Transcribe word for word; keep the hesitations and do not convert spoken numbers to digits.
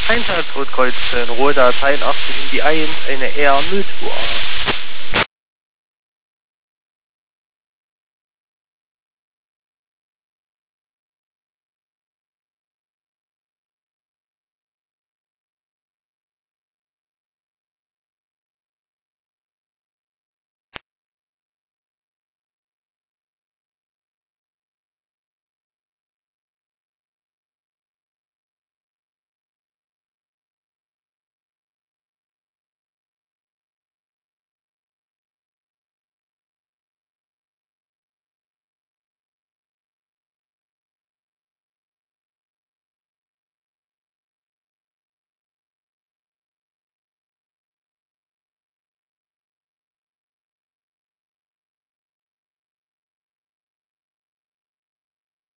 Einsatzrot kreuzen, rohe Dateien achtzig in die eins, eine R null zwei A.